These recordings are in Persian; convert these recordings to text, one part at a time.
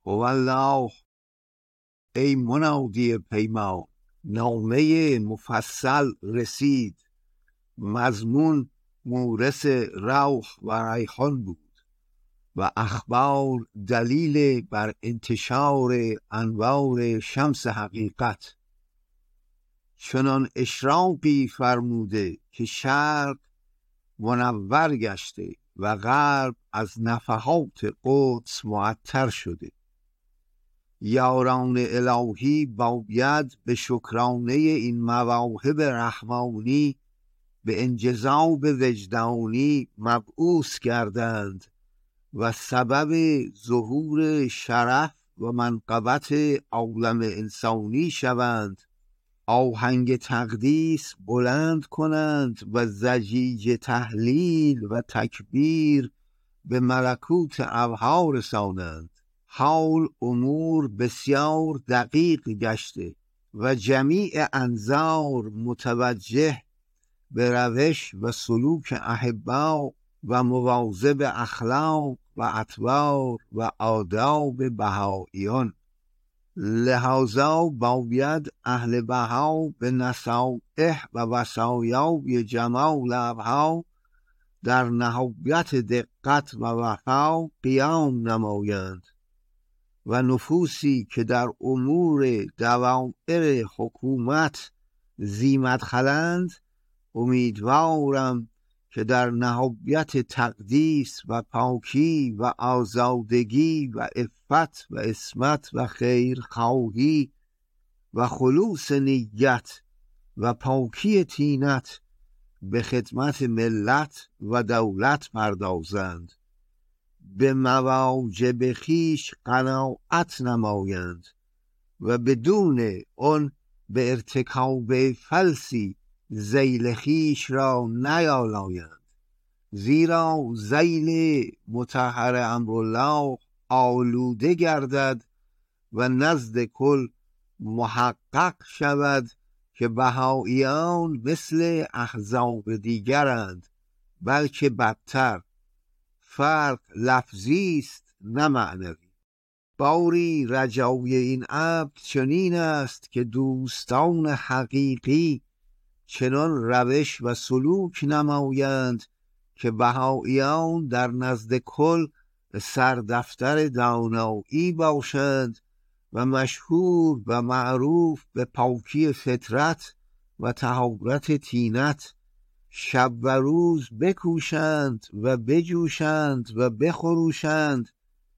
والله ای منادی پیمان، نامه مفصل رسید. مضمون مورث روح و ریحان بود و اخبار دلیل بر انتشار انوار شمس حقیقت. چنان اشراقی فرموده که شرق منور گشته و غرب از نفحات قدس معطر شده. یاران الهی باید به شکرانه این مواهب رحمانی به انجذاب وجدانی مبعوث گردند و سبب ظهور شرف و منقبت عالم انسانی شوند. آهنگ تقدیس بلند کنند و ضجیج تهلیل و تکبیر به ملکوت ابها رسانند. حال امور بسیار دقیق گشته و جمیع انظار متوجه به روش و سلوک احبا و مواظب اخلاق و اطوار و آداب بهائیان. لذا باید اهل بها به نصائح و وصایای جمال ابها در نهایت دقت و وفا قیام نمایند و نفوسی که در امور دوائر حکومت ذی مدخلند امیدوارم که در نهایت تقدیس و پاکی و آزادگی و عفت و عصمت و خیرخواهی و خلوص نیت و پاکی طینت به خدمت ملت و دولت پردازند، به مواجب خویش قناعت نمایند و بدون آن به ارتکاب فلسی ذیل خویش را نیالایند. زیرا ذیل مطهر امرالله آلوده گردد و نزد کل محقق شود که بهائیان مثل احزاب دیگرند، بلکه بدتر. فرق لفظی است نه معنوی. باری رجای این عبد چنین است که دوستان حقیقی چنان روش و سلوک نمایند که بهائیان در نزد کل سردفتر دانایی باشند و مشهور و معروف به پاکی فطرت و طهارت طینت، شب و روز بکوشند و بجوشند و بخروشند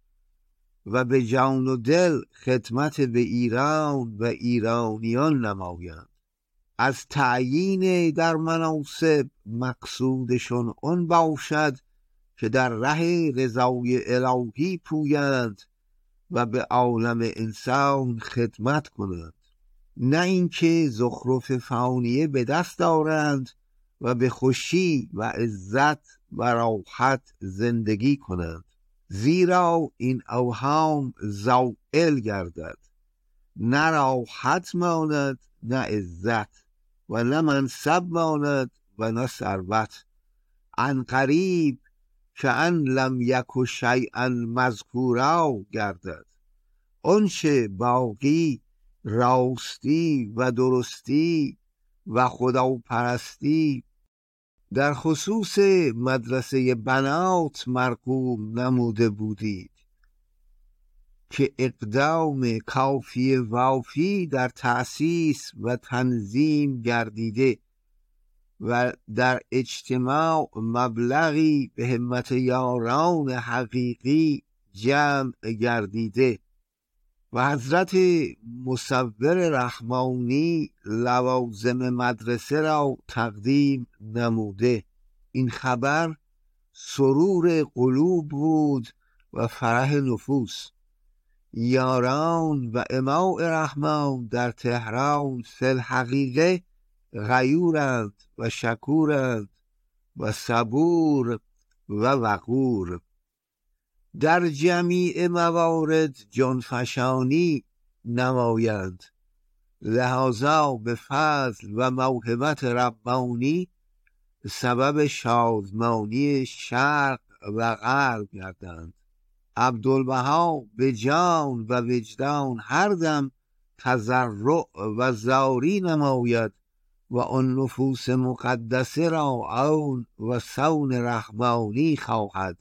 و به جان و دل خدمت به ایران و ایرانیان نمایند. از تعیین در مناصب مقصودشون آن باشد که در ره رضای الهی پویند و به عالم انسان خدمت کنند، نه اینکه زخرف فانیه به دست دارند و به خوشی و عزت و راحت زندگی کنند. زیرا این اوهام زائل گردد، نه راحت ماند نه عزت و نه منصب ماند و نه ثروت. عن قریب که ان لم یک شیئا مذکورا گردد. آنچه باقی راستی و درستی و خداپرستی در خصوص مدرسه بنات مرقوم نموده بودید که اقدام کافی وافی در تأسیس و تنظیم گردیده و در اجتماع مبلغی به همت یاران حقیقی جمع گردیده و حضرت مصور رحمانی لوازم مدرسه را تقدیم نموده. این خبر سرور قلوب بود و فرح نفوس. یاران و اماء رحمان در تهران فی الحقیقه غیورند و شکورند و صبور و وقور. در جمیع موارد جانفشانی نمایند. لذا به فضل و موهبت ربانی سبب شادمانی شرق و غرب گردند. عبدالبها به جان و وجدان هر دم تضرع و زاری نماید و آن نفوس مقدسه را عون و صون رحمانی خواهد.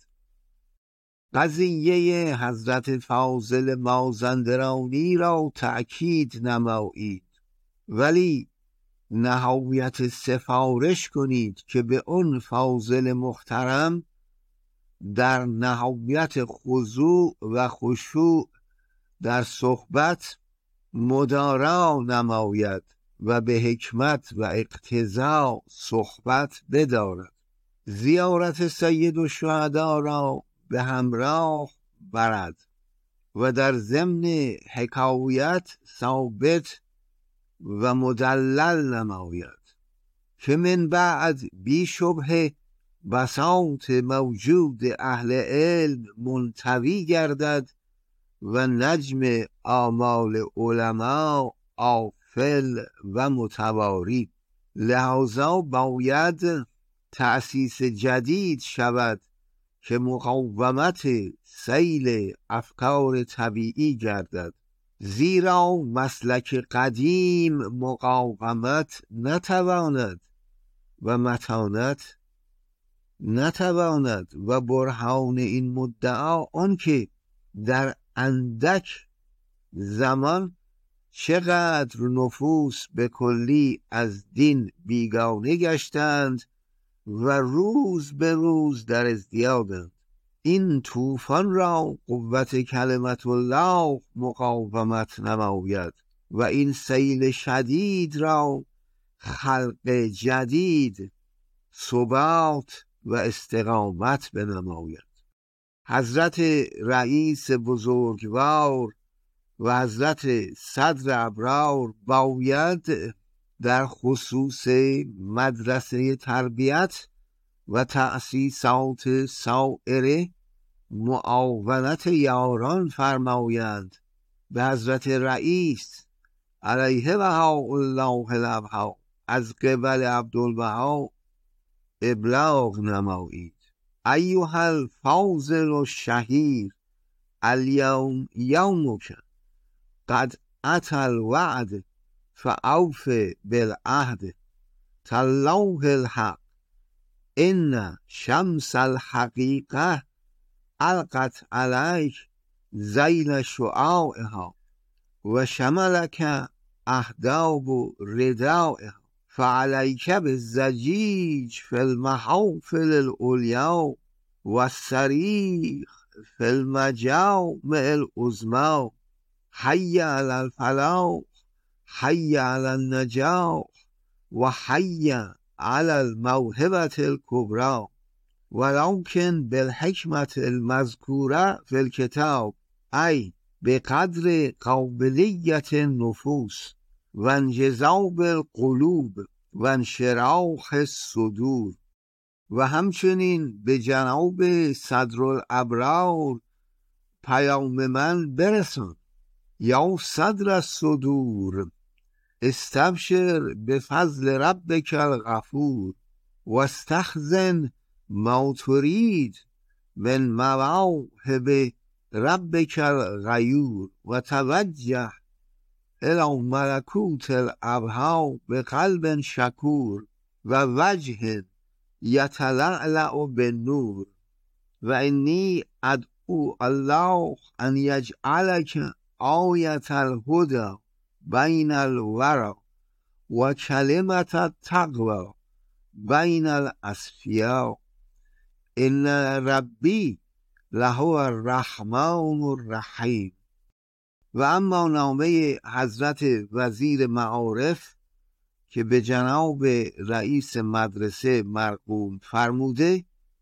قضیه حضرت فاضل مازندرانی را تأکید نمایید، ولی نهایت سفارش کنید که به آن فاضل محترم در نهایت خضوع و خشوع در صحبت مدارا نماید و به حکمت و اقتضا صحبت بدارد. زیارت سید الشهدا را به همراه برد و در ضمن حکایت ثابت و مدلل نماید که من بعد بی شبهه بساط موجود اهل علم منطوی گردد و نجم آمال علما آفل و متواری. لحاظا باید تأسیس جدید شود که مقاومت سیل افکار طبیعی گردد، زیرا مسلک قدیم مقاومت نتواند و متانت نتواند و برهان این مدعا آنکه در اندک زمان چقدر نفوس به کلی از دین بیگانه گشتند و روز به روز در ازدیادند. این طوفان را قوت کلمت الله مقاومت نماید و این سیل شدید را خلق جدید ثبات و استقامت بنماید. حضرت رئیس بزرگوار و حضرت صدر ابرار باید در خصوص مدرسه تربیت و تأسیسات سائره معاونت یاران فرمایند. به حضرت رئیس علیه بهاءالله الابها از قبل عبدالبها ابلاغ نمایید. ایها الفاضل الشهیر الیوم یومک قد اتى الوعد فاوف بالعهد تالله الحق ان شمس الحقیقه القت علیک ذیل شعاعها و شملک اهداب ردائها فعلیک بالزجیج فی المحافل العلیا و الصریخ فی المجامع العظمی حی علی الفلاح حی علی النجاح و حی علی الموهبة الکبری ولکن بالحکمة المذکوره فی الکتاب ای بقدر قابلیت النفوس و انجذاب القلوب و انشراح الصدور. و همچنین به جناب صدرالابرار پیام من برسان. یا صدر الصدور استبشر بفضل ربک الغفور و استخزن ما ترید من مواهب ربک الغیور و توجه الی ملکوت الابها بقلب شکور و وجه یتلألأ بالنور و انی ادعو الله ان یجعلک آیة الهدى بین الورى و کلمة التقوى بین الاصفیاء ان ربی لهو الرحمن الرحیم. و اما نامه حضرت وزیر معارف که به جناب رئیس مدرسه مرقوم فرموده،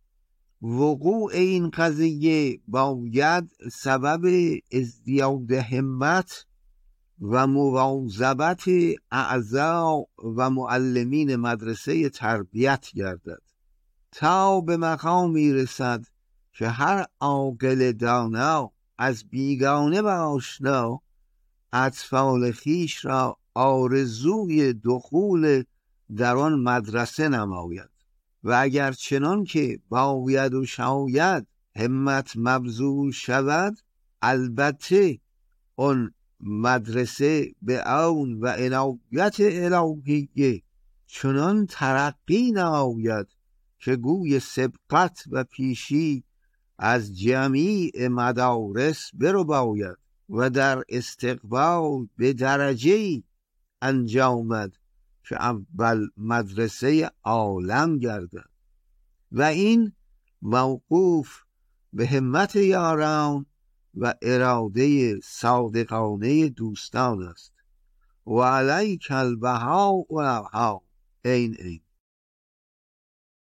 وقوع این قضیه باید سبب ازدیاد همت و مواظبت اعضا و معلمین مدرسه تربیت گردد تا به مقامی رسد که هر عاقل دانا از بیگانه و آشنا اطفال خویش را آرزوی دخول در آن مدرسه نماید و اگر چنان که باید و شاید همت مبذول شود، البته اون مدرسه به اون و عنایت الهیه چنان ترقی نماید که گوی سبقت و پیشی از جمیع مدارس برباید و در استقبال به درجه‌ای انجامد که اول مدرسه عالم گردد و این موقوف به همت یاران و اراده صادقانه دوستان است. و علیک البهاء و الابهاء. این